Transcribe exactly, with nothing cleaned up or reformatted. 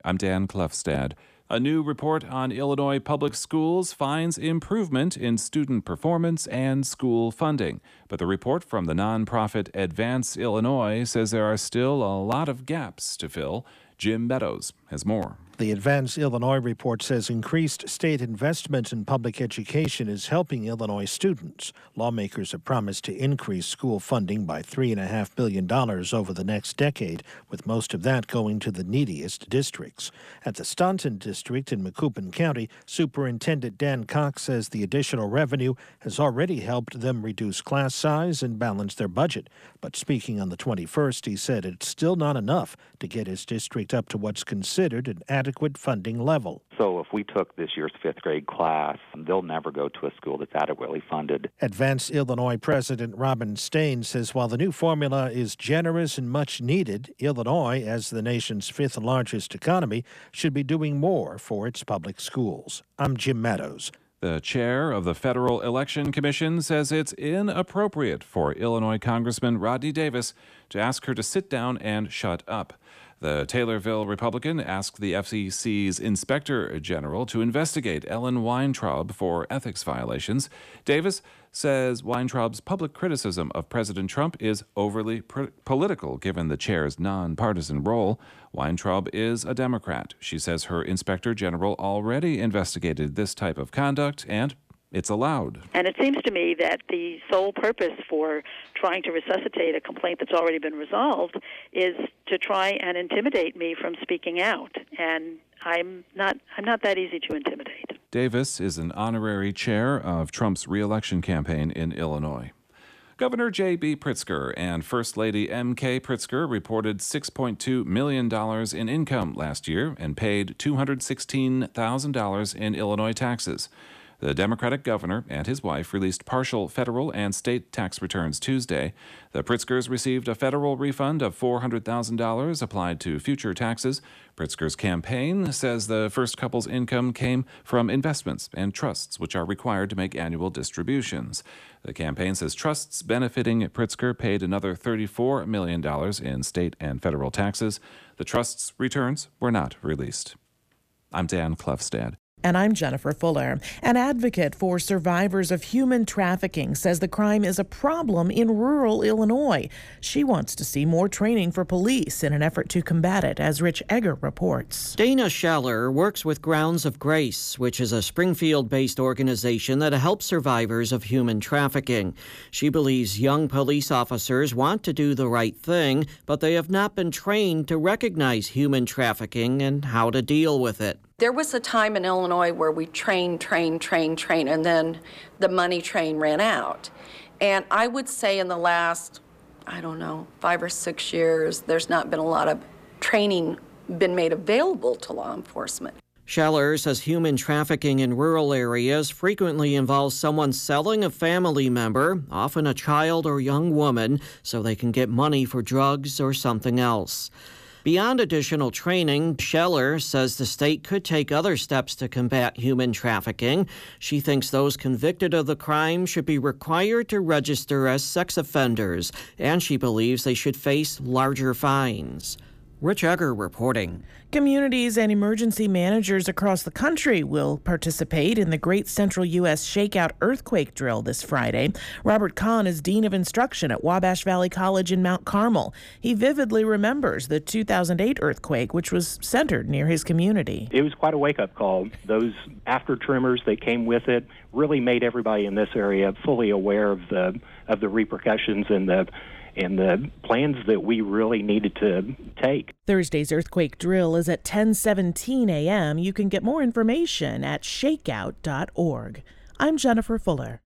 I'm Dan Klefstad. A new report on Illinois public schools finds improvement in student performance and school funding. But the report from the nonprofit Advance Illinois says there are still a lot of gaps to fill. Jim Meadows has more. The Advance Illinois report says increased state investment in public education is helping Illinois students. Lawmakers have promised to increase school funding by three point five billion dollars over the next decade, with most of that going to the neediest districts. At the Staunton district in Macoupin County, Superintendent Dan Cox says the additional revenue has already helped them reduce class size and balance their budget. But speaking on the twenty-first, he said it's still not enough to get his district up to what's considered an adequate funding level. So if we took this year's fifth grade class, they'll never go to a school that's adequately funded. Advance Illinois President Robin Stain says while the new formula is generous and much needed, Illinois, as the nation's fifth largest economy, should be doing more for its public schools. I'm Jim Meadows. The chair of the Federal Election Commission says it's inappropriate for Illinois Congressman Rodney Davis to ask her to sit down and shut up. The Taylorville Republican asked the F C C's Inspector General to investigate Ellen Weintraub for ethics violations. Davis says Weintraub's public criticism of President Trump is overly pr- political given the chair's nonpartisan role. Weintraub is a Democrat. She says her Inspector General already investigated this type of conduct and it's allowed. And it seems to me that the sole purpose for trying to resuscitate a complaint that's already been resolved is to try and intimidate me from speaking out. And I'm not I'm not that easy to intimidate. Davis is an honorary chair of Trump's re-election campaign in Illinois. Governor J B. Pritzker and First Lady M K. Pritzker reported six point two million dollars in income last year and paid two hundred sixteen thousand dollars in Illinois taxes. The Democratic governor and his wife released partial federal and state tax returns Tuesday. The Pritzkers received a federal refund of four hundred thousand dollars applied to future taxes. Pritzker's campaign says the first couple's income came from investments and trusts, which are required to make annual distributions. The campaign says trusts benefiting Pritzker paid another thirty-four million dollars in state and federal taxes. The trust's returns were not released. I'm Dan Klefstad. And I'm Jennifer Fuller. An advocate for survivors of human trafficking says the crime is a problem in rural Illinois. She wants to see more training for police in an effort to combat it, as Rich Egger reports. Dana Scheller works with Grounds of Grace, which is a Springfield-based organization that helps survivors of human trafficking. She believes young police officers want to do the right thing, but they have not been trained to recognize human trafficking and how to deal with it. There was a time in Illinois where we trained, trained, trained, trained, and then the money train ran out. And I would say in the last, I don't know, five or six years, there's not been a lot of training been made available to law enforcement. Scheller says human trafficking in rural areas frequently involves someone selling a family member, often a child or young woman, so they can get money for drugs or something else. Beyond additional training, Scheller says the state could take other steps to combat human trafficking. She thinks those convicted of the crime should be required to register as sex offenders, and she believes they should face larger fines. Rich Egger reporting. Communities and emergency managers across the country will participate in the Great Central U S Shakeout Earthquake Drill this Friday. Robert Kahn is Dean of Instruction at Wabash Valley College in Mount Carmel. He vividly remembers the two thousand eight earthquake, which was centered near his community. It was quite a wake-up call. Those after tremors that came with it really made everybody in this area fully aware of the of the repercussions and the and the plans that we really needed to take. Thursday's earthquake drill is at ten seventeen a.m. You can get more information at shakeout dot org. I'm Jennifer Fuller.